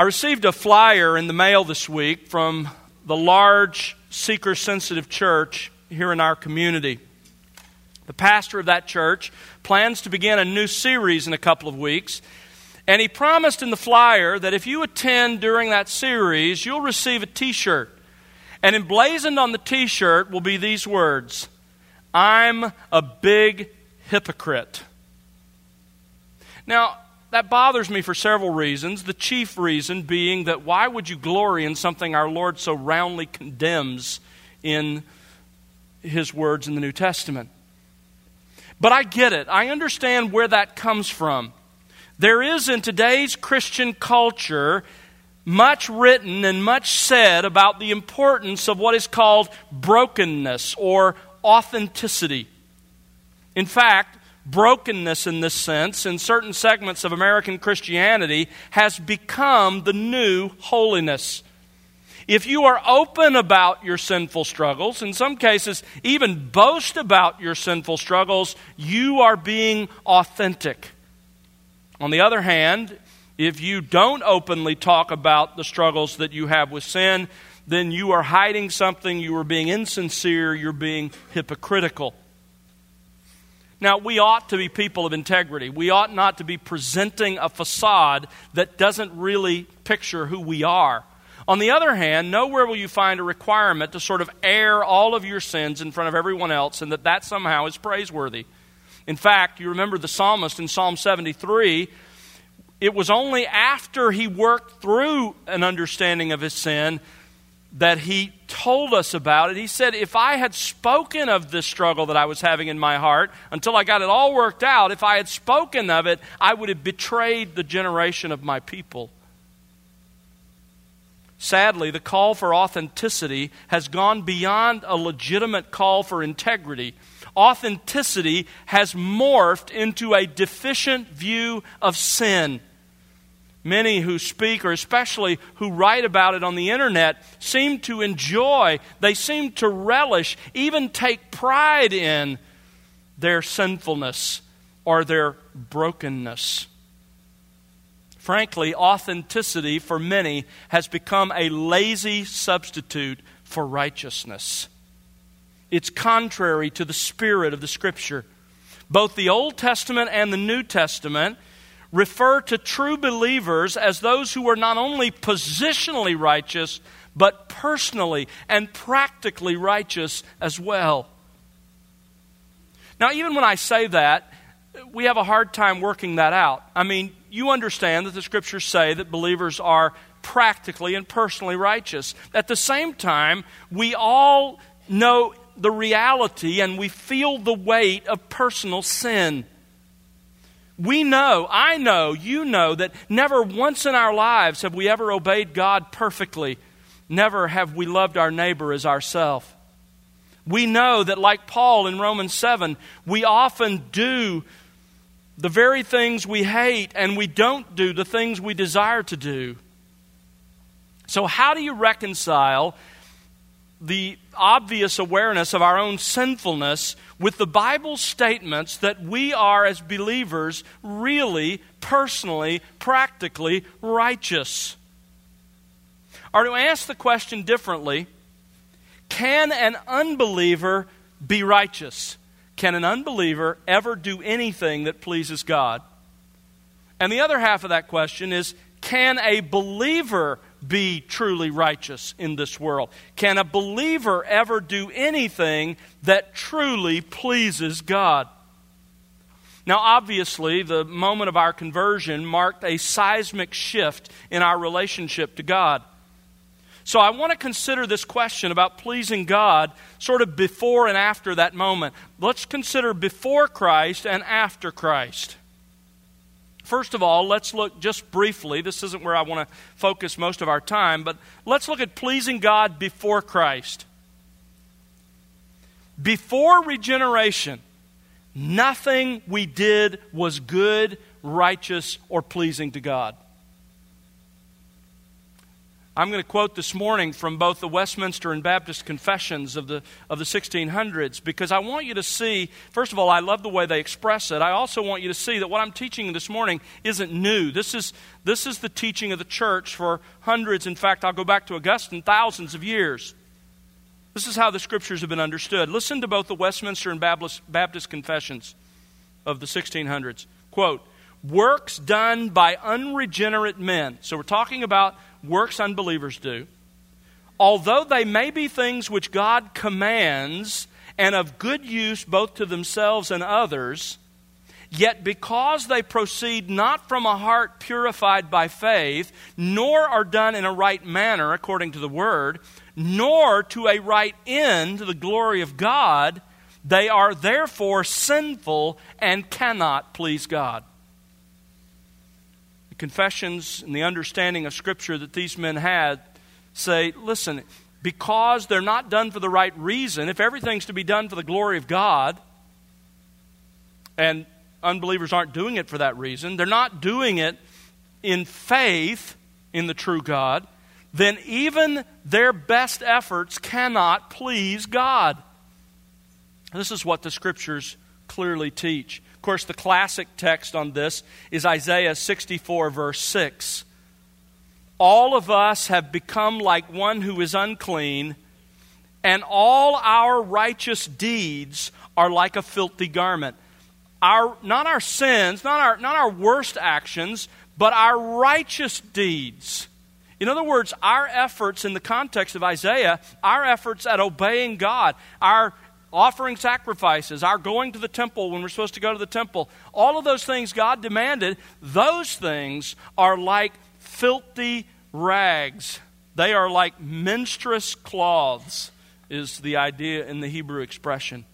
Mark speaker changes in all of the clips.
Speaker 1: I received a flyer in the mail this week from the large seeker-sensitive church here in our community. The pastor of that church plans to begin a new series in a couple of weeks, and he promised in the flyer that if you attend during that series, you'll receive a t-shirt. And emblazoned on the t-shirt will be these words: "I'm a big hypocrite." Now, that bothers me for several reasons, the chief reason being that why would you glory in something our Lord so roundly condemns in His words in the New Testament? But I get it. I understand where that comes from. There is in today's Christian culture much written and much said about the importance of what is called brokenness or authenticity. In fact, brokenness in this sense, in certain segments of American Christianity, has become the new holiness. If you are open about your sinful struggles, in some cases even boast about your sinful struggles, you are being authentic. On the other hand, if you don't openly talk about the struggles that you have with sin, then you are hiding something, you are being insincere, you're being hypocritical. Now, we ought to be people of integrity. We ought not to be presenting a facade that doesn't really picture who we are. On the other hand, nowhere will you find a requirement to sort of air all of your sins in front of everyone else and that somehow is praiseworthy. In fact, you remember the psalmist in Psalm 73, it was only after he worked through an understanding of his sin that he told us about it. He said, if I had spoken of this struggle that I was having in my heart until I got it all worked out, if I had spoken of it, I would have betrayed the generation of my people. Sadly, the call for authenticity has gone beyond a legitimate call for integrity. Authenticity has morphed into a deficient view of sin. Many who speak, or especially who write about it on the internet, seem to enjoy, they seem to relish, even take pride in their sinfulness or their brokenness. Frankly, authenticity for many has become a lazy substitute for righteousness. It's contrary to the spirit of the Scripture. Both the Old Testament and the New Testament refer to true believers as those who are not only positionally righteous, but personally and practically righteous as well. Now, even when I say that, we have a hard time working that out. I mean, you understand that the Scriptures say that believers are practically and personally righteous. At the same time, we all know the reality and we feel the weight of personal sin. We know, I know, you know that never once in our lives have we ever obeyed God perfectly. Never have we loved our neighbor as ourselves. We know that like Paul in Romans 7, we often do the very things we hate and we don't do the things we desire to do. So how do you reconcile the obvious awareness of our own sinfulness with the Bible's statements that we are, as believers, really, personally, practically righteous? Or to ask the question differently, can an unbeliever be righteous? Can an unbeliever ever do anything that pleases God? And the other half of that question is, can a believer be truly righteous in this world? Can a believer ever do anything that truly pleases God? Now, obviously, the moment of our conversion marked a seismic shift in our relationship to God. So I want to consider this question about pleasing God sort of before and after that moment. Let's consider before Christ and after Christ. First of all, let's look just briefly. This isn't where I want to focus most of our time, but let's look at pleasing God before Christ. Before regeneration, nothing we did was good, righteous, or pleasing to God. I'm going to quote this morning from both the Westminster and Baptist Confessions of the 1600s, because I want you to see, first of all, I love the way they express it. I also want you to see that what I'm teaching this morning isn't new. This is the teaching of the church for hundreds, in fact, I'll go back to Augustine, thousands of years. This is how the Scriptures have been understood. Listen to both the Westminster and Baptist Confessions of the 1600s. Quote, "Works done by unregenerate men." So we're talking about works unbelievers do. "Although they may be things which God commands and of good use both to themselves and others, yet because they proceed not from a heart purified by faith, nor are done in a right manner according to the Word, nor to a right end to the glory of God, they are therefore sinful and cannot please God." The confessions and the understanding of Scripture that these men had say, listen, because they're not done for the right reason, if everything's to be done for the glory of God, and unbelievers aren't doing it for that reason, they're not doing it in faith in the true God, then even their best efforts cannot please God. This is what the Scriptures clearly teach. Of course, the classic text on this is Isaiah 64, verse 6. "All of us have become like one who is unclean, and all our righteous deeds are like a filthy garment." Not our sins, not our worst actions, but our righteous deeds. In other words, our efforts in the context of Isaiah, our efforts at obeying God, our offering sacrifices, our going to the temple when we're supposed to go to the temple, all of those things God demanded, those things are like filthy rags. They are like menstruous cloths, is the idea in the Hebrew expression.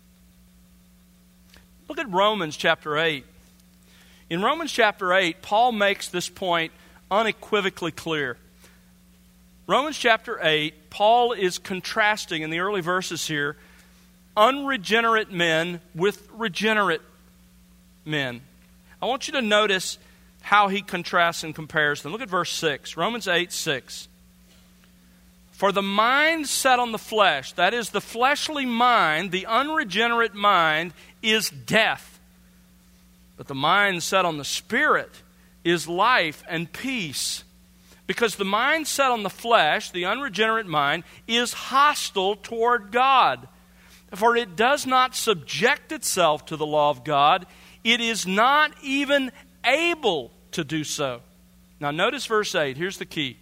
Speaker 1: Look at Romans chapter 8. In Romans chapter 8, Paul makes this point unequivocally clear. Romans chapter 8, Paul is contrasting in the early verses here unregenerate men with regenerate men. I want you to notice how he contrasts and compares them. Look at verse 6, Romans 8, 6. "For the mind set on the flesh," that is the fleshly mind, the unregenerate mind, "is death. But the mind set on the Spirit is life and peace. Because the mind set on the flesh," the unregenerate mind, "is hostile toward God. For it does not subject itself to the law of God. It is not even able to do so." Now notice verse 8. Here's the key.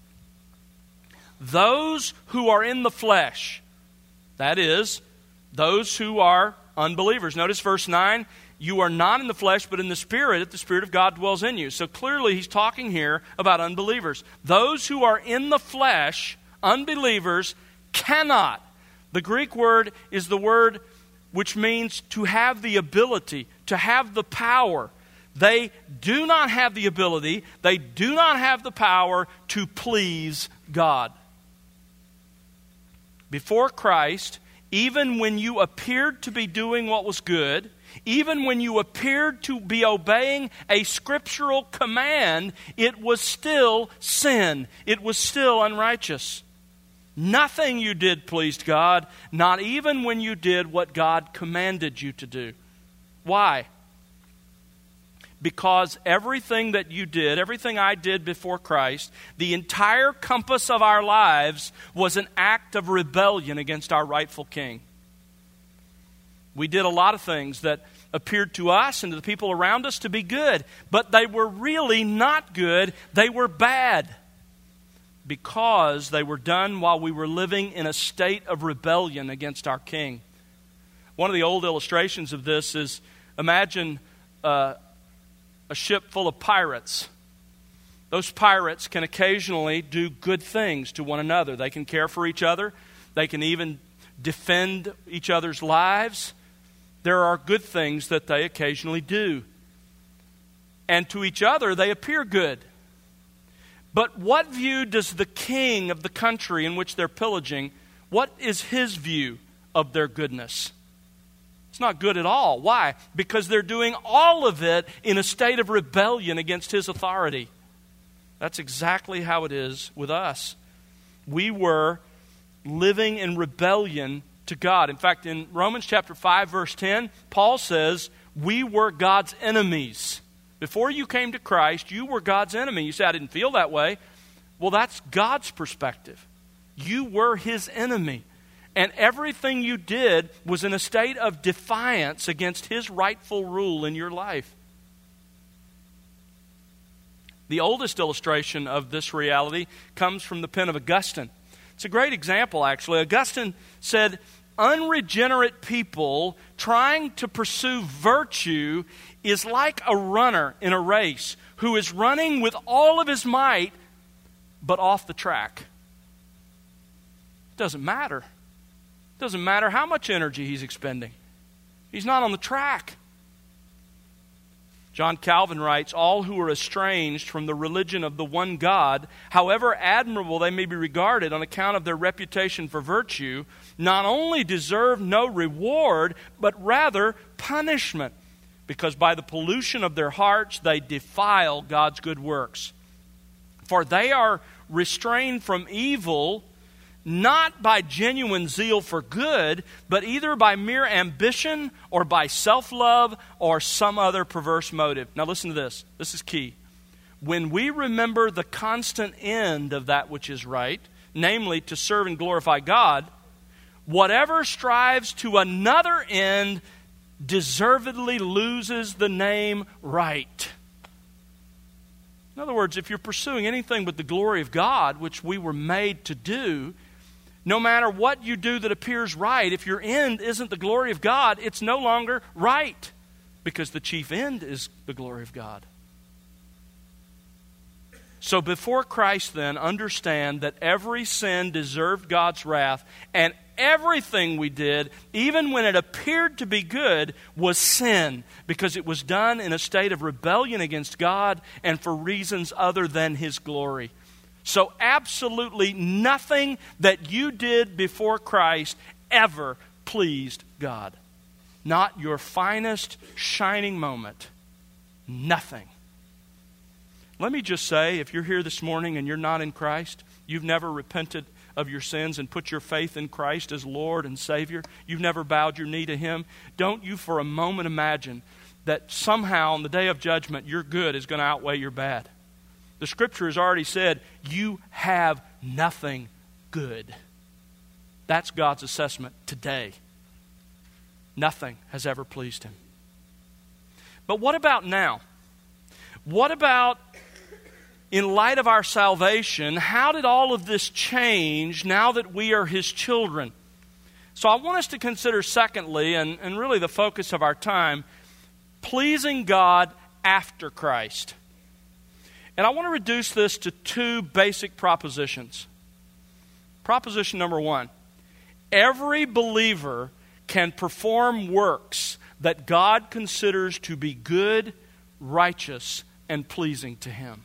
Speaker 1: "Those who are in the flesh," that is, those who are unbelievers. Notice verse 9. "You are not in the flesh, but in the Spirit, if the Spirit of God dwells in you." So clearly he's talking here about unbelievers. Those who are in the flesh, unbelievers, cannot. The Greek word is the word which means to have the ability, to have the power. They do not have the ability, they do not have the power to please God. Before Christ, even when you appeared to be doing what was good, even when you appeared to be obeying a scriptural command, it was still sin. It was still unrighteous. Nothing you did pleased God, not even when you did what God commanded you to do. Why? Because everything that you did, everything I did before Christ, the entire compass of our lives was an act of rebellion against our rightful King. We did a lot of things that appeared to us and to the people around us to be good, but they were really not good. They were bad because they were done while we were living in a state of rebellion against our King. One of the old illustrations of this is, imagine a ship full of pirates. Those pirates can occasionally do good things to one another. They can care for each other. They can even defend each other's lives. There are good things that they occasionally do. And to each other, they appear good. But what view does the king of the country in which they're pillaging, what is his view of their goodness? It's not good at all. Why? Because they're doing all of it in a state of rebellion against his authority. That's exactly how it is with us. We were living in rebellion to God. In fact, in Romans chapter 5, verse 10, Paul says, we were God's enemies. Before you came to Christ, you were God's enemy. You say, I didn't feel that way. Well, that's God's perspective. You were His enemy. And everything you did was in a state of defiance against His rightful rule in your life. The oldest illustration of this reality comes from the pen of Augustine. It's a great example, actually. Augustine said, unregenerate people trying to pursue virtue is like a runner in a race who is running with all of his might, but off the track. It doesn't matter. It doesn't matter how much energy he's expending. He's not on the track. John Calvin writes, all who are estranged from the religion of the one God, however admirable they may be regarded on account of their reputation for virtue, not only deserve no reward, but rather punishment, because by the pollution of their hearts they defile God's good works. For they are restrained from evil, not by genuine zeal for good, but either by mere ambition or by self-love or some other perverse motive. Now listen to this. This is key. When we remember the constant end of that which is right, namely to serve and glorify God, whatever strives to another end deservedly loses the name right. In other words, if you're pursuing anything but the glory of God, which we were made to do, no matter what you do that appears right, if your end isn't the glory of God, it's no longer right, because the chief end is the glory of God. So before Christ then, understand that every sin deserved God's wrath, and everything we did, even when it appeared to be good, was sin, because it was done in a state of rebellion against God and for reasons other than His glory. So absolutely nothing that you did before Christ ever pleased God. Not your finest shining moment. Nothing. Let me just say, if you're here this morning and you're not in Christ, you've never repented of your sins and put your faith in Christ as Lord and Savior, you've never bowed your knee to Him, don't you for a moment imagine that somehow on the day of judgment your good is going to outweigh your bad. The Scripture has already said, you have nothing good. That's God's assessment today. Nothing has ever pleased Him. But what about now? What about, in light of our salvation, how did all of this change now that we are His children? So I want us to consider secondly, and really the focus of our time, pleasing God after Christ. And I want to reduce this to two basic propositions. Proposition number one, every believer can perform works that God considers to be good, righteous, and pleasing to Him.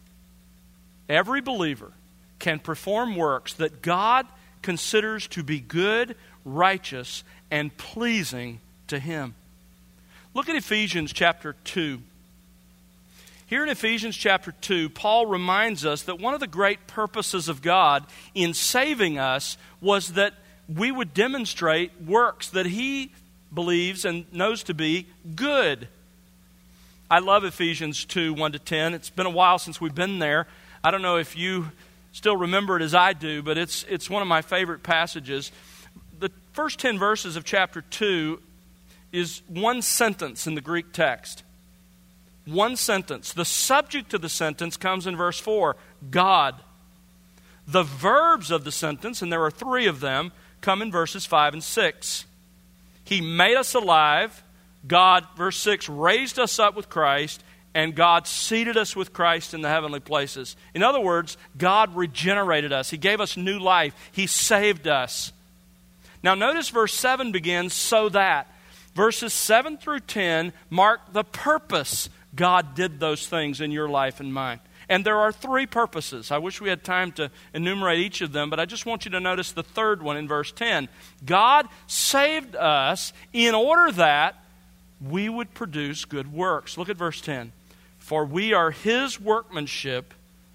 Speaker 1: Every believer can perform works that God considers to be good, righteous, and pleasing to Him. Look at Ephesians chapter 2. Here in Ephesians chapter 2, Paul reminds us that one of the great purposes of God in saving us was that we would demonstrate works that He believes and knows to be good. I love Ephesians 2, 1-10. It's been a while since we've been there. I don't know if you still remember it as I do, but it's one of my favorite passages. The first 10 verses of chapter 2 is one sentence in the Greek text. One sentence. The subject of the sentence comes in verse 4, God. The verbs of the sentence, and there are 3 of them, come in verses 5 and 6. He made us alive. God, verse 6, raised us up with Christ, and God seated us with Christ in the heavenly places. In other words, God regenerated us. He gave us new life. He saved us. Now notice verse 7 begins, so that. Verses 7 through 10 mark the purpose God did those things in your life and mine. And there are 3 purposes. I wish we had time to enumerate each of them, but I just want you to notice the third one in verse 10. God saved us in order that we would produce good works. Look at verse 10. For we are His workmanship,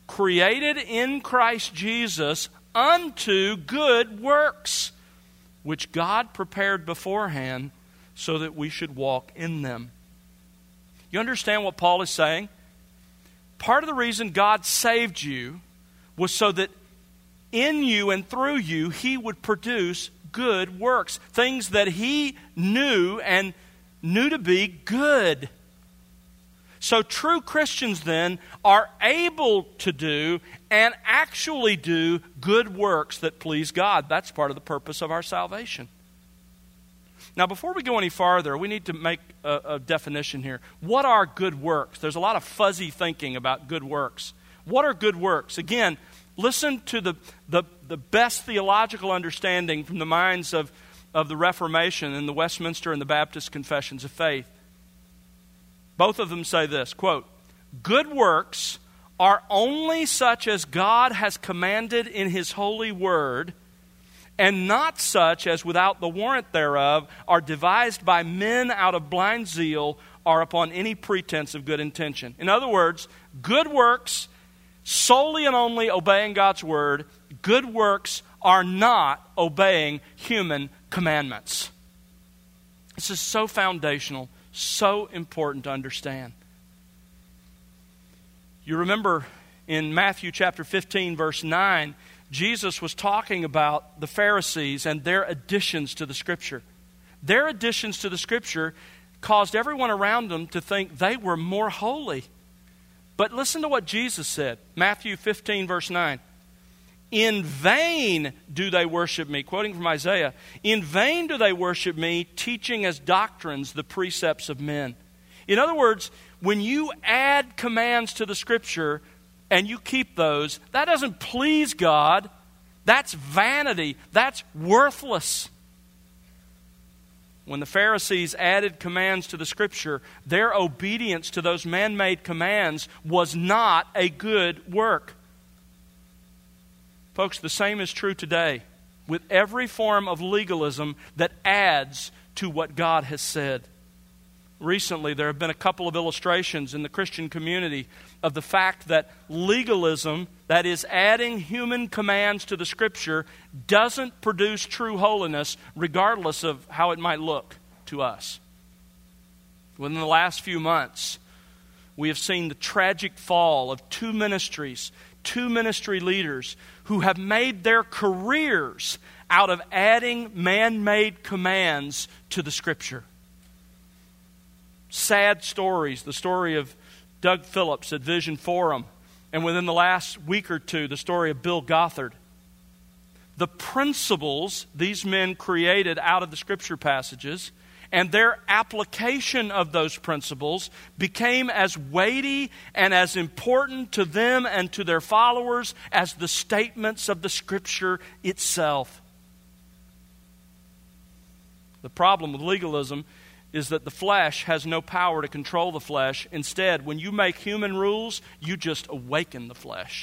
Speaker 1: created in Christ Jesus unto good works, which God prepared beforehand so that we should walk in them. You understand what Paul is saying? Part of the reason God saved you was so that in you and through you, He would produce good works. Things that He knew and knew to be good. So true Christians then are able to do and actually do good works that please God. That's part of the purpose of our salvation. Now, before we go any farther, we need to make a definition here. What are good works? There's a lot of fuzzy thinking about good works. What are good works? Again, listen to the best theological understanding from the minds of the Reformation and the Westminster and the Baptist Confessions of Faith. Both of them say this, quote, "Good works are only such as God has commanded in His holy word, and not such as without the warrant thereof are devised by men out of blind zeal or upon any pretense of good intention." In other words, good works solely and only obeying God's word. Good works are not obeying human commandments. This is so foundational, so important to understand. You remember in Matthew chapter 15, verse 9, Jesus was talking about the Pharisees and their additions to the Scripture. Their additions to the Scripture caused everyone around them to think they were more holy. But listen to what Jesus said. Matthew 15, verse 9. "In vain do they worship me," quoting from Isaiah, "in vain do they worship me, teaching as doctrines the precepts of men." In other words, when you add commands to the Scripture and you keep those, that doesn't please God. That's vanity. That's worthless. When the Pharisees added commands to the Scripture, their obedience to those man-made commands was not a good work. Folks, the same is true today with every form of legalism that adds to what God has said. Recently, there have been a couple of illustrations in the Christian community of the fact that legalism, that is adding human commands to the Scripture, doesn't produce true holiness regardless of how it might look to us. Within the last few months, we have seen the tragic fall of two ministry leaders who have made their careers out of adding man-made commands to the Scripture. Sad stories. The story of Doug Phillips at Vision Forum, and within the last week or two, the story of Bill Gothard. The principles these men created out of the Scripture passages and their application of those principles became as weighty and as important to them and to their followers as the statements of the Scripture itself. The problem with legalism is that the flesh has no power to control the flesh. Instead, when you make human rules, you just awaken the flesh.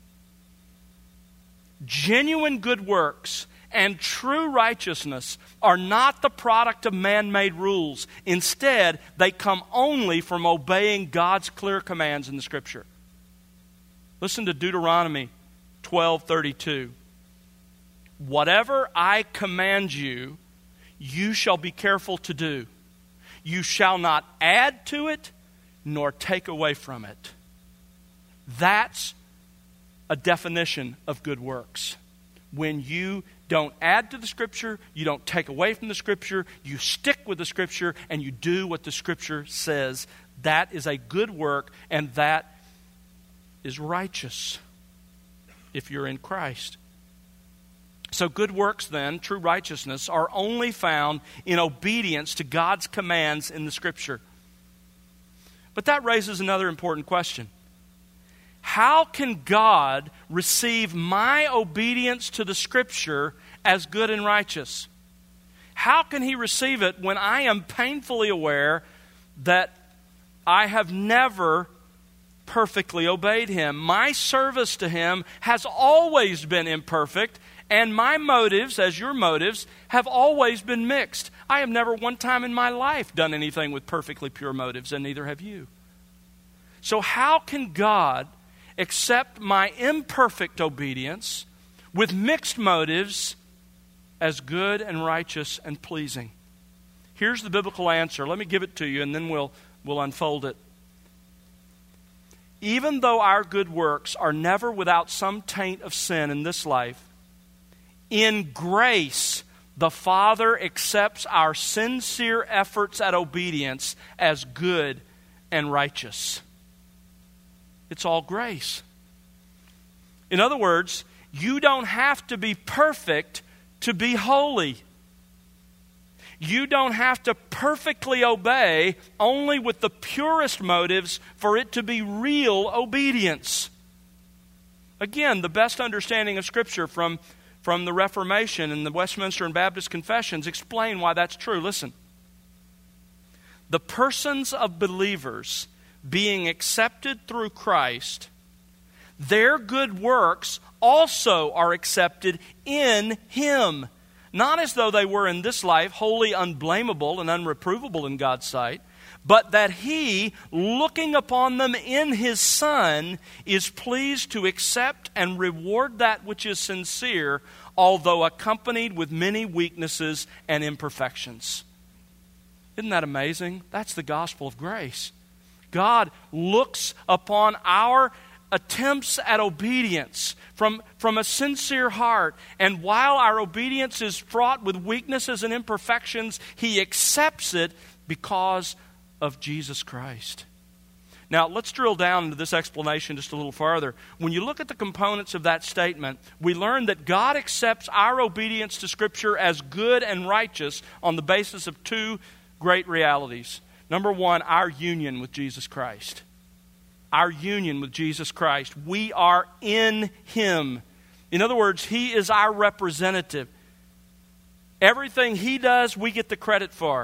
Speaker 1: Genuine good works and true righteousness are not the product of man-made rules. Instead, they come only from obeying God's clear commands in the Scripture. Listen to Deuteronomy 12:32. "Whatever I command you, you shall be careful to do. You shall not add to it, nor take away from it." That's a definition of good works. When you don't add to the Scripture, you don't take away from the Scripture, you stick with the Scripture, and you do what the Scripture says. That is a good work, and that is righteous if you're in Christ. So good works then, true righteousness, are only found in obedience to God's commands in the Scripture. But that raises another important question. How can God receive my obedience to the Scripture as good and righteous? How can He receive it when I am painfully aware that I have never perfectly obeyed Him? My service to Him has always been imperfect, and my motives, as your motives, have always been mixed. I have never one time in my life done anything with perfectly pure motives, and neither have you. So how can God accept my imperfect obedience with mixed motives as good and righteous and pleasing? Here's the biblical answer. Let me give it to you, and then we'll unfold it. Even though our good works are never without some taint of sin in this life, in grace, the Father accepts our sincere efforts at obedience as good and righteous. It's all grace. In other words, you don't have to be perfect to be holy. You don't have to perfectly obey only with the purest motives for it to be real obedience. Again, the best understanding of Scripture from the Reformation and the Westminster and Baptist Confessions explain why that's true. Listen. The persons of believers being accepted through Christ, their good works also are accepted in Him. Not as though they were in this life wholly unblameable and unreprovable in God's sight, but that He, looking upon them in His Son, is pleased to accept and reward that which is sincere, although accompanied with many weaknesses and imperfections. Isn't that amazing? That's the gospel of grace. God looks upon our attempts at obedience from a sincere heart, and while our obedience is fraught with weaknesses and imperfections, He accepts it because of Jesus Christ. Now, let's drill down into this explanation just a little farther. When you look at the components of that statement, we learn that God accepts our obedience to Scripture as good and righteous on the basis of two great realities. Number one, our union with Jesus Christ. Our union with Jesus Christ. We are in Him. In other words, He is our representative. Everything He does, we get the credit for.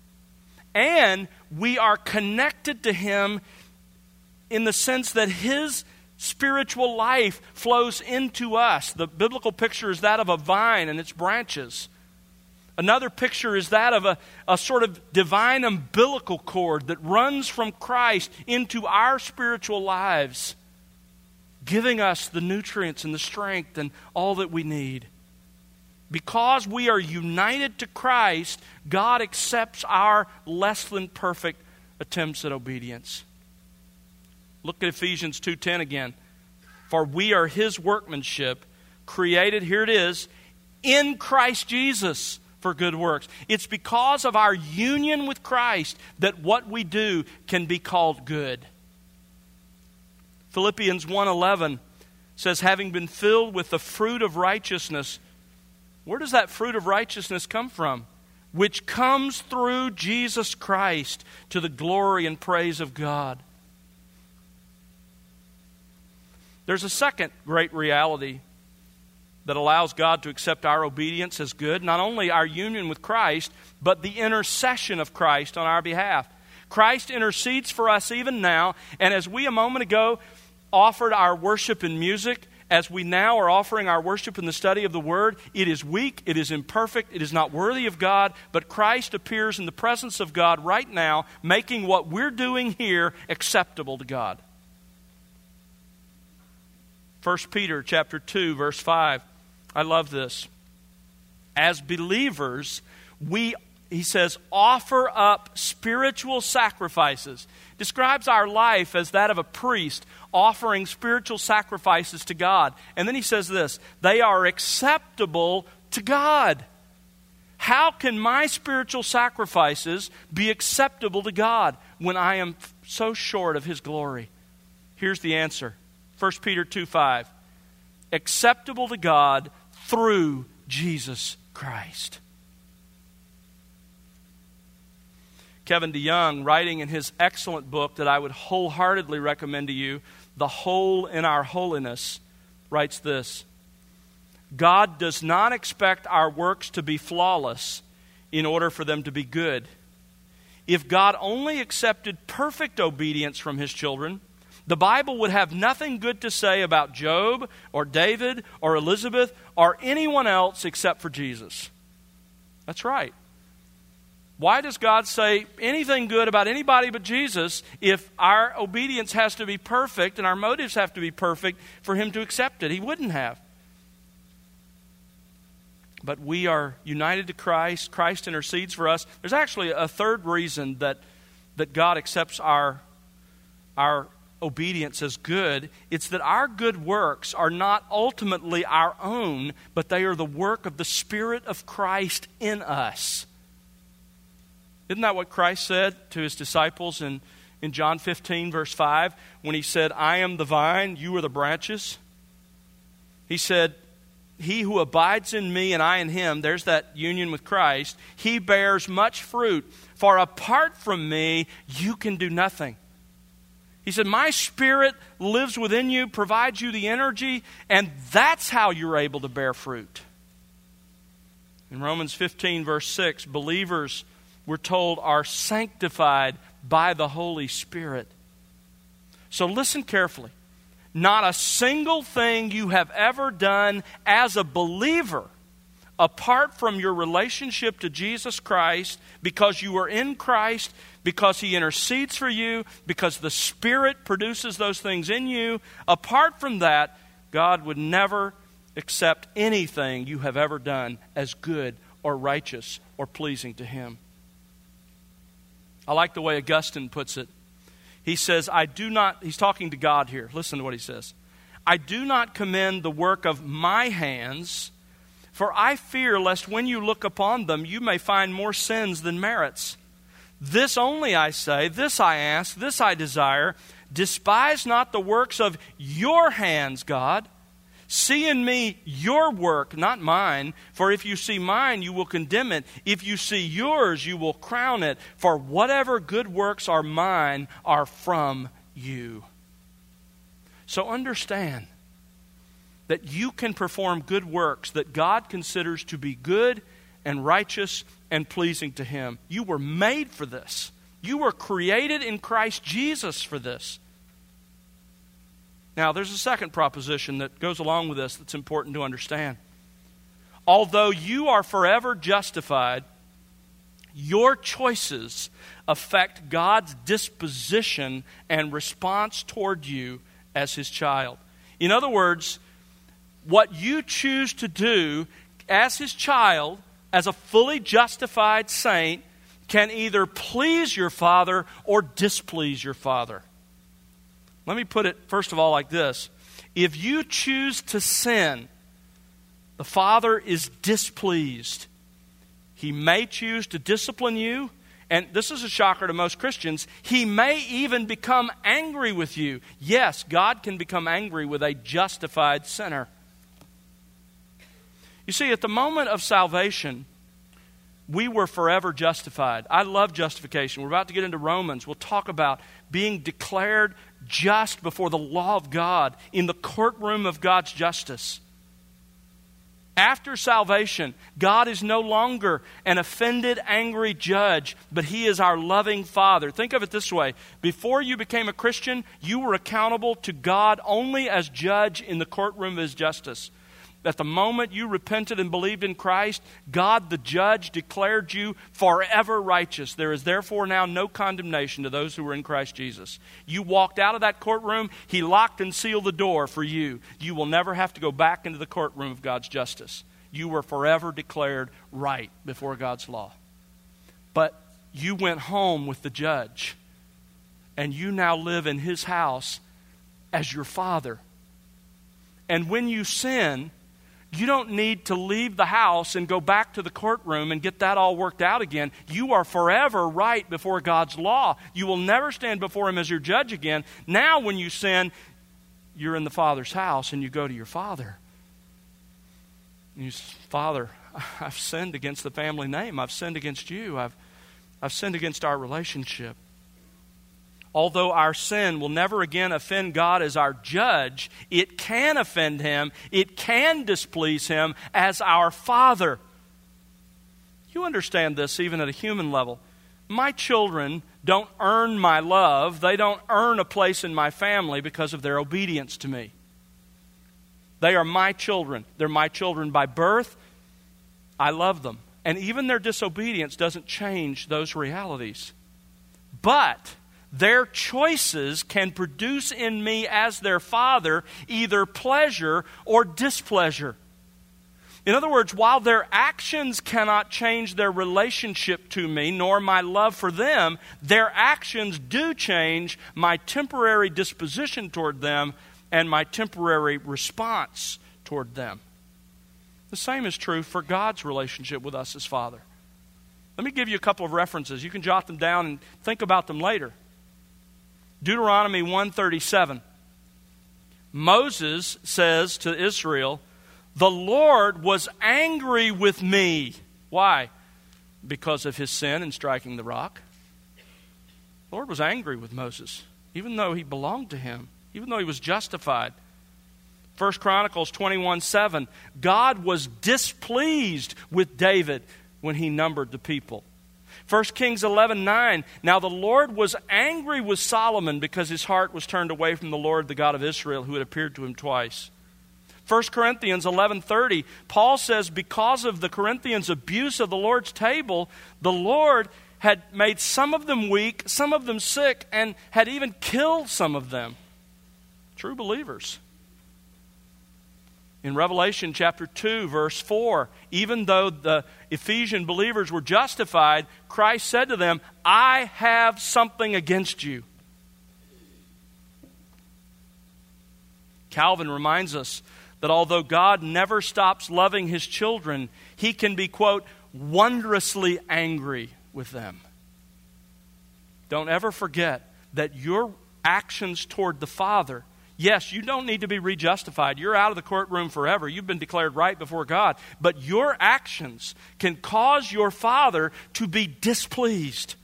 Speaker 1: And we are connected to Him in the sense that His spiritual life flows into us. The biblical picture is that of a vine and its branches. Another picture is that of a sort of divine umbilical cord that runs from Christ into our spiritual lives, giving us the nutrients and the strength and all that we need. Because we are united to Christ, God accepts our less than perfect attempts at obedience. Look at Ephesians 2:10 again. For we are His workmanship, created, here it is, in Christ Jesus for good works. It's because of our union with Christ that what we do can be called good. Philippians 1:11 says, having been filled with the fruit of righteousness. Where does that fruit of righteousness come from? Which comes through Jesus Christ to the glory and praise of God. There's a second great reality that allows God to accept our obedience as good. Not only our union with Christ, but the intercession of Christ on our behalf. Christ intercedes for us even now, and as we a moment ago offered our worship in music, as we now are offering our worship in the study of the Word, it is weak, it is imperfect, it is not worthy of God, but Christ appears in the presence of God right now, making what we're doing here acceptable to God. 1 Peter chapter 2, verse 5. I love this. As believers, he says, offer up spiritual sacrifices. Describes our life as that of a priest offering spiritual sacrifices to God. And then he says this, they are acceptable to God. How can my spiritual sacrifices be acceptable to God when I am so short of His glory? Here's the answer. 1 Peter 2:5. Acceptable to God through Jesus Christ. Kevin DeYoung, writing in his excellent book that I would wholeheartedly recommend to you, The Hole in Our Holiness, writes this: God does not expect our works to be flawless in order for them to be good. If God only accepted perfect obedience from His children, the Bible would have nothing good to say about Job or David or Elizabeth or anyone else except for Jesus. That's right. Why does God say anything good about anybody but Jesus if our obedience has to be perfect and our motives have to be perfect for Him to accept it? He wouldn't have. But we are united to Christ. Christ intercedes for us. There's actually a third reason that God accepts our obedience as good. It's that our good works are not ultimately our own, but they are the work of the Spirit of Christ in us. Isn't that what Christ said to His disciples in John 15, verse 5, when He said, I am the vine, you are the branches? He said, he who abides in me and I in him, there's that union with Christ, he bears much fruit, for apart from me, you can do nothing. He said, my Spirit lives within you, provides you the energy, and that's how you're able to bear fruit. In Romans 15, verse 6, believers, we're told, are sanctified by the Holy Spirit. So listen carefully. Not a single thing you have ever done as a believer, apart from your relationship to Jesus Christ, because you are in Christ, because He intercedes for you, because the Spirit produces those things in you, apart from that, God would never accept anything you have ever done as good or righteous or pleasing to Him. I like the way Augustine puts it. He says, he's talking to God here. Listen to what he says. I do not commend the work of my hands, for I fear lest when you look upon them, you may find more sins than merits. This only I say, this I ask, this I desire. Despise not the works of your hands, God. See in me your work, not mine. For if you see mine, you will condemn it. If you see yours, you will crown it. For whatever good works are mine are from you. So understand that you can perform good works that God considers to be good and righteous and pleasing to Him. You were made for this. You were created in Christ Jesus for this. Now, there's a second proposition that goes along with this that's important to understand. Although you are forever justified, your choices affect God's disposition and response toward you as His child. In other words, what you choose to do as His child, as a fully justified saint, can either please your Father or displease your Father. Let me put it, first of all, like this. If you choose to sin, the Father is displeased. He may choose to discipline you, and this is a shocker to most Christians. He may even become angry with you. Yes, God can become angry with a justified sinner. You see, at the moment of salvation, we were forever justified. I love justification. We're about to get into Romans. We'll talk about being declared just before the law of God in the courtroom of God's justice. After salvation, God is no longer an offended, angry judge, but He is our loving Father. Think of it this way. Before you became a Christian, you were accountable to God only as judge in the courtroom of His justice. At the moment you repented and believed in Christ, God the judge declared you forever righteous. There is therefore now no condemnation to those who are in Christ Jesus. You walked out of that courtroom, He locked and sealed the door for you. You will never have to go back into the courtroom of God's justice. You were forever declared right before God's law. But you went home with the judge, and you now live in His house as your Father. And when you sin, you don't need to leave the house and go back to the courtroom and get that all worked out again. You are forever right before God's law. You will never stand before Him as your judge again. Now when you sin, you're in the Father's house and you go to your Father. And you say, Father, I've sinned against the family name. I've sinned against you. I've sinned against our relationship. Although our sin will never again offend God as our judge, it can offend Him, it can displease Him as our Father. You understand this even at a human level. My children don't earn my love. They don't earn a place in my family because of their obedience to me. They are my children. They're my children by birth. I love them. And even their disobedience doesn't change those realities. But their choices can produce in me as their father either pleasure or displeasure. In other words, while their actions cannot change their relationship to me, nor my love for them, their actions do change my temporary disposition toward them and my temporary response toward them. The same is true for God's relationship with us as Father. Let me give you a couple of references. You can jot them down and think about them later. Deuteronomy 1:37. Moses says to Israel, "The Lord was angry with me." Why? Because of his sin in striking the rock. The Lord was angry with Moses, even though he belonged to him, even though he was justified. 1 Chronicles 21:7. God was displeased with David when he numbered the people. 1 Kings 11:9. Now the Lord was angry with Solomon because his heart was turned away from the Lord, the God of Israel, who had appeared to him twice. 1 Corinthians 11:30, Paul says because of the Corinthians' abuse of the Lord's table, the Lord had made some of them weak, some of them sick, and had even killed some of them. True believers. In Revelation chapter 2, verse 4, even though the Ephesian believers were justified, Christ said to them, "I have something against you." Calvin reminds us that although God never stops loving his children, he can be, quote, wondrously angry with them. Don't ever forget that your actions toward the Father, yes, you don't need to be rejustified. You're out of the courtroom forever. You've been declared right before God. But your actions can cause your Father to be displeased.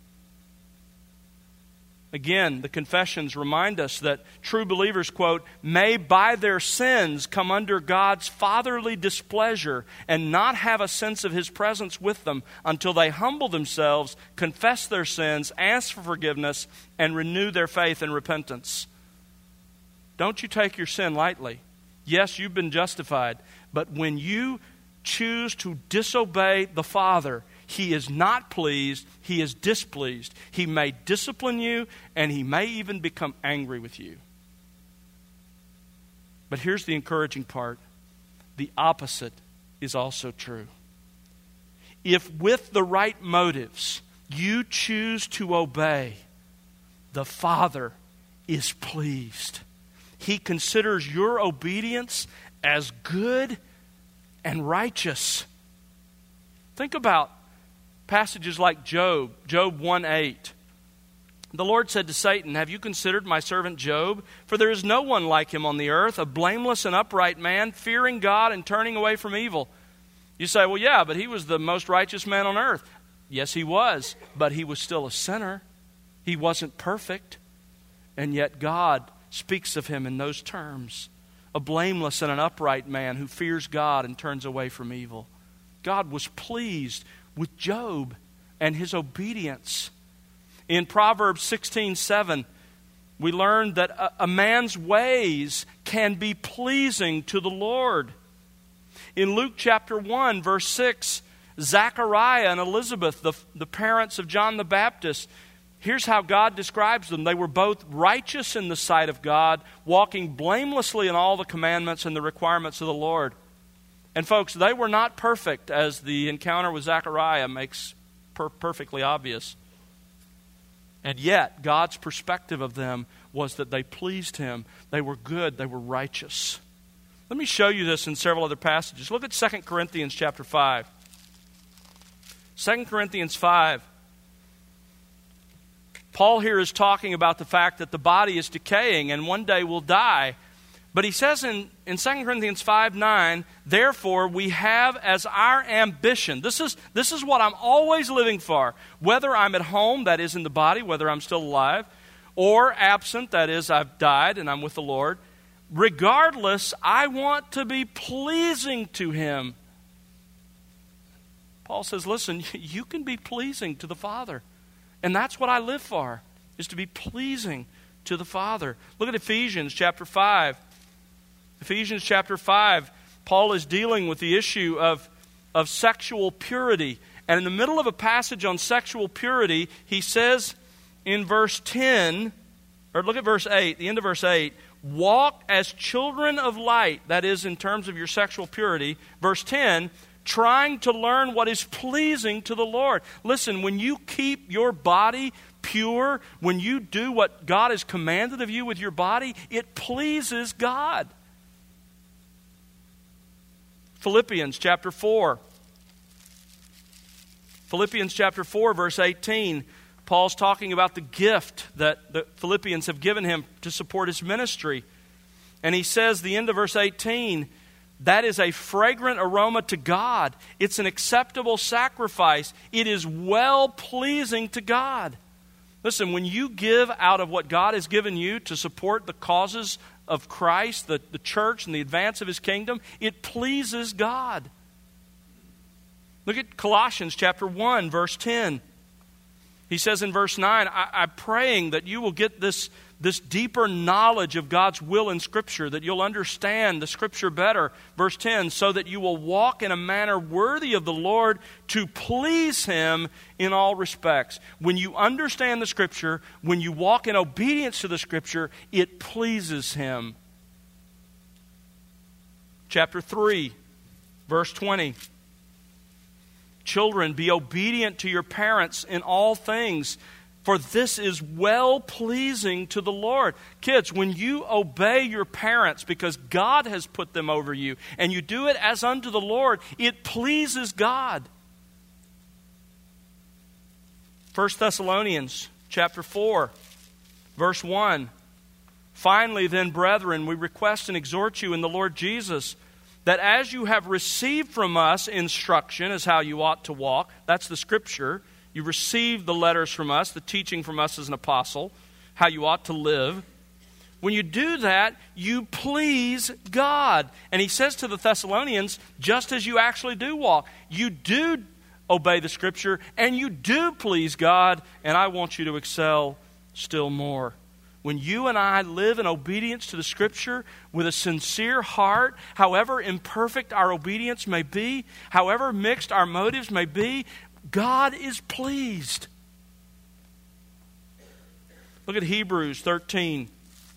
Speaker 1: Again, the confessions remind us that true believers, quote, may by their sins come under God's fatherly displeasure and not have a sense of his presence with them until they humble themselves, confess their sins, ask for forgiveness, and renew their faith and repentance. Don't you take your sin lightly. Yes, you've been justified, but when you choose to disobey the Father, he is not pleased, he is displeased. He may discipline you, and he may even become angry with you. But here's the encouraging part. The opposite is also true. If with the right motives you choose to obey, the Father is pleased. He considers your obedience as good and righteous. Think about passages like Job 1:8. The Lord said to Satan, "Have you considered my servant Job? For there is no one like him on the earth, a blameless and upright man, fearing God and turning away from evil." You say, well, yeah, but he was the most righteous man on earth. Yes, he was, but he was still a sinner. He wasn't perfect. And yet God speaks of him in those terms. A blameless and an upright man who fears God and turns away from evil. God was pleased with Job and his obedience. In Proverbs 16:7, we learn that a man's ways can be pleasing to the Lord. In Luke chapter 1, verse 6, Zachariah and Elizabeth, the parents of John the Baptist, here's how God describes them. They were both righteous in the sight of God, walking blamelessly in all the commandments and the requirements of the Lord. And folks, they were not perfect, as the encounter with Zechariah makes perfectly obvious. And yet, God's perspective of them was that they pleased him. They were good. They were righteous. Let me show you this in several other passages. Look at 2 Corinthians chapter 5. 2 Corinthians 5. Paul here is talking about the fact that the body is decaying and one day will die. But he says in 2 Corinthians 5:9, therefore we have as our ambition, this is what I'm always living for, whether I'm at home, that is in the body, whether I'm still alive, or absent, that is I've died and I'm with the Lord. Regardless, I want to be pleasing to him. Paul says, listen, you can be pleasing to the Father. And that's what I live for, is to be pleasing to the Father. Look at Ephesians chapter 5. Ephesians chapter 5, Paul is dealing with the issue of of sexual purity. And in the middle of a passage on sexual purity, he says in verse 10, or look at verse 8, the end of verse 8, walk as children of light, that is in terms of your sexual purity. Verse 10, trying to learn what is pleasing to the Lord. Listen, when you keep your body pure, when you do what God has commanded of you with your body, it pleases God. Philippians chapter 4. Philippians chapter 4, verse 18. Paul's talking about the gift that the Philippians have given him to support his ministry. And he says, the end of verse 18, that is a fragrant aroma to God. It's an acceptable sacrifice. It is well-pleasing to God. Listen, when you give out of what God has given you to support the causes of Christ, the church, and the advance of His kingdom, it pleases God. Look at Colossians chapter 1, verse 10. He says in verse 9, I'm praying that you will get this deeper knowledge of God's will in Scripture, that you'll understand the Scripture better. Verse 10, so that you will walk in a manner worthy of the Lord to please Him in all respects. When you understand the Scripture, when you walk in obedience to the Scripture, it pleases Him. Chapter 3, verse 20. Children, be obedient to your parents in all things, for this is well-pleasing to the Lord. Kids, when you obey your parents because God has put them over you, and you do it as unto the Lord, it pleases God. 1 Thessalonians chapter 4, verse 1. Finally, then, brethren, we request and exhort you in the Lord Jesus, that as you have received from us instruction as how you ought to walk, that's the Scripture. You received the letters from us, the teaching from us as an apostle, how you ought to live. When you do that, you please God. And he says to the Thessalonians, just as you actually do walk, you do obey the Scripture, and you do please God, and I want you to excel still more. When you and I live in obedience to the Scripture with a sincere heart, however imperfect our obedience may be, however mixed our motives may be, God is pleased. Look at Hebrews 13.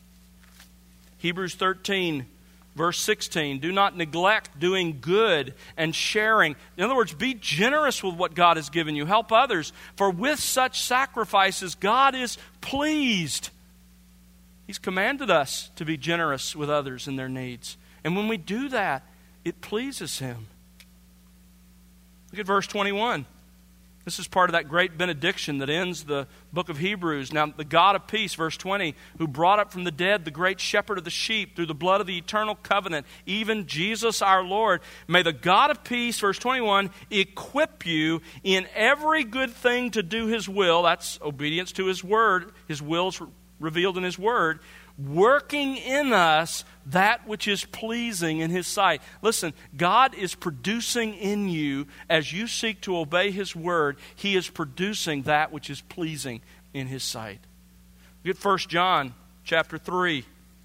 Speaker 1: Hebrews 13, verse 16. Do not neglect doing good and sharing. In other words, be generous with what God has given you. Help others. For with such sacrifices, God is pleased. He's commanded us to be generous with others in their needs. And when we do that, it pleases Him. Look at verse 21. This is part of that great benediction that ends the book of Hebrews. Now, the God of peace, verse 20, who brought up from the dead the great shepherd of the sheep through the blood of the eternal covenant, even Jesus our Lord, may the God of peace, verse 21, equip you in every good thing to do His will. That's obedience to His word. His will's revealed in His word, working in us that which is pleasing in His sight. Listen, God is producing in you, as you seek to obey His word, He is producing that which is pleasing in His sight. Look at 1 John chapter 3,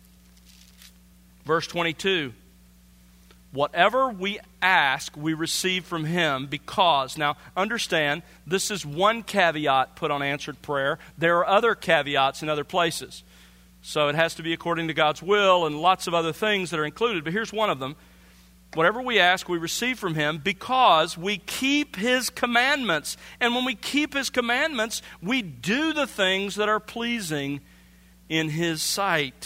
Speaker 1: verse 22. Whatever we ask, we receive from Him because, now understand, this is one caveat put on answered prayer. There are other caveats in other places. So it has to be according to God's will and lots of other things that are included. But here's one of them. Whatever we ask, we receive from Him because we keep His commandments. And when we keep His commandments, we do the things that are pleasing in His sight.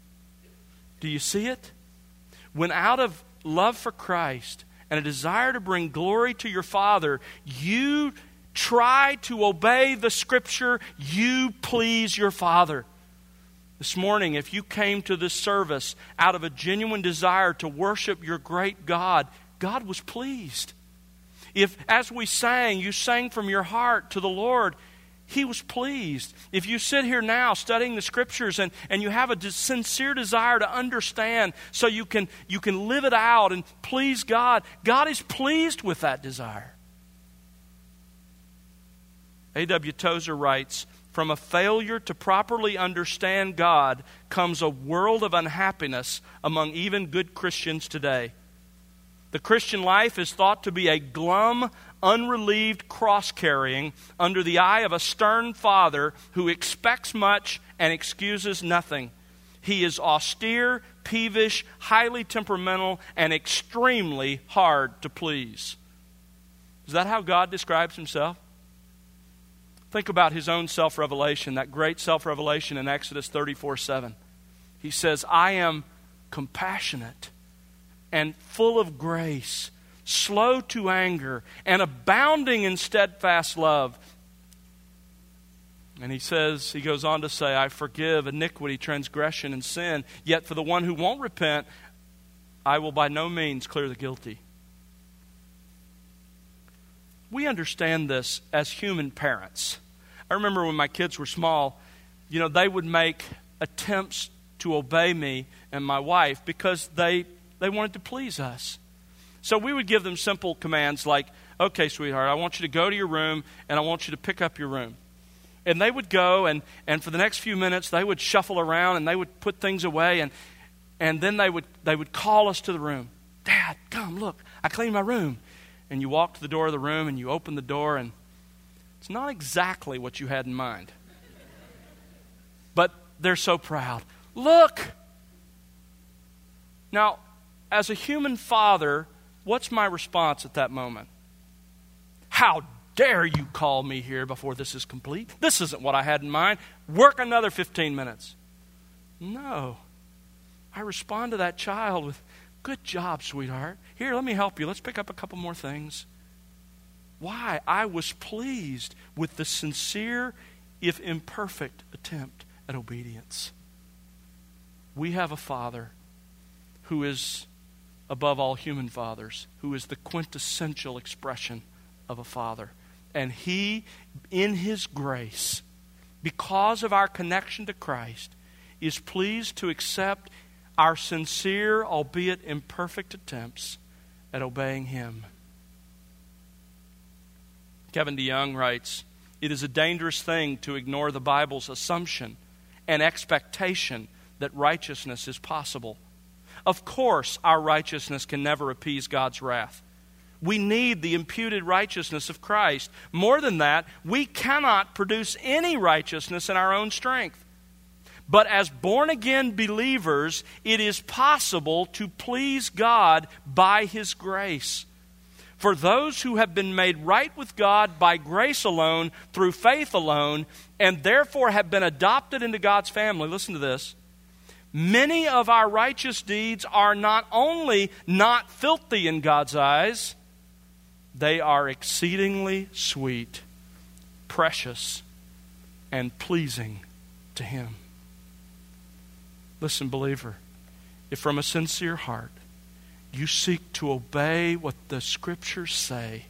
Speaker 1: Do you see it? When out of love for Christ and a desire to bring glory to your Father, you try to obey the Scripture, you please your Father. This morning, if you came to this service out of a genuine desire to worship your great God, God was pleased. If, as we sang, you sang from your heart to the Lord, He was pleased. If you sit here now studying the Scriptures and you have a sincere desire to understand so you can live it out and please God, God is pleased with that desire. A.W. Tozer writes, from a failure to properly understand God comes a world of unhappiness among even good Christians today. The Christian life is thought to be a glum, unrelieved cross-carrying under the eye of a stern father who expects much and excuses nothing. He is austere, peevish, highly temperamental, and extremely hard to please. Is that how God describes himself? Think about his own self-revelation, that great self-revelation in Exodus 34:7. He says, I am compassionate and full of grace, slow to anger, and abounding in steadfast love. And he goes on to say, I forgive iniquity, transgression, and sin. Yet for the one who won't repent, I will by no means clear the guilty. We understand this as human parents. I remember when my kids were small, they would make attempts to obey me and my wife because they wanted to please us. So we would give them simple commands like, okay, sweetheart, I want you to go to your room and I want you to pick up your room. And they would go and for the next few minutes they would shuffle around and they would put things away and then they would call us to the room. Dad, come, look, I cleaned my room. And you walk to the door of the room and you open the door and it's not exactly what you had in mind. But they're so proud. Look! Now, as a human father, what's my response at that moment? How dare you call me here before this is complete? This isn't what I had in mind. Work another 15 minutes. No. I respond to that child with, good job, sweetheart. Here, let me help you. Let's pick up a couple more things. Why? I was pleased with the sincere, if imperfect, attempt at obedience. We have a Father who is above all human fathers, who is the quintessential expression of a father. And He, in His grace, because of our connection to Christ, is pleased to accept our sincere, albeit imperfect attempts at obeying Him. Kevin DeYoung writes, it is a dangerous thing to ignore the Bible's assumption and expectation that righteousness is possible. Of course, our righteousness can never appease God's wrath. We need the imputed righteousness of Christ. More than that, we cannot produce any righteousness in our own strength. But as born-again believers, it is possible to please God by His grace. For those who have been made right with God by grace alone, through faith alone, and therefore have been adopted into God's family, listen to this, many of our righteous deeds are not only not filthy in God's eyes, they are exceedingly sweet, precious, and pleasing to Him. Listen, believer, if from a sincere heart you seek to obey what the Scriptures say,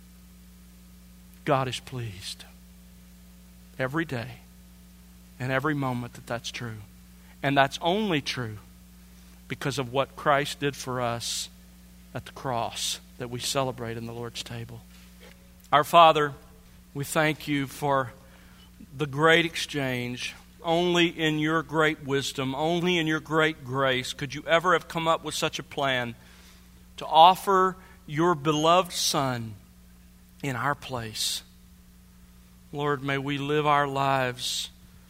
Speaker 1: God is pleased every day and every moment that's true. And that's only true because of what Christ did for us at the cross that we celebrate in the Lord's table. Our Father, we thank You for the great exchange. Only in Your great wisdom, only in Your great grace could You ever have come up with such a plan to offer Your beloved Son in our place. Lord, may we live our lives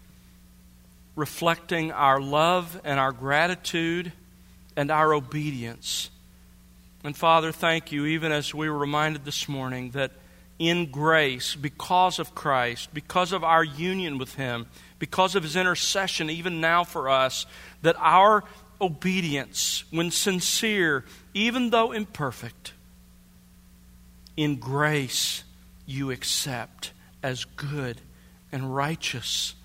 Speaker 1: reflecting our love and our gratitude and our obedience. And Father, thank You, even as we were reminded this morning, that in grace, because of Christ, because of our union with Him, because of His intercession even now for us, that our obedience, when sincere, even though imperfect, in grace You accept as good and righteous.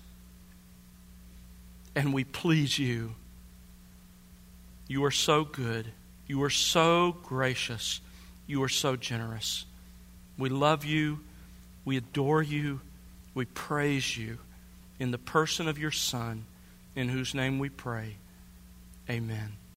Speaker 1: And we please You. You are so good. You are so gracious. You are so generous. We love You. We adore You. We praise You in the person of Your Son, in whose name we pray. Amen.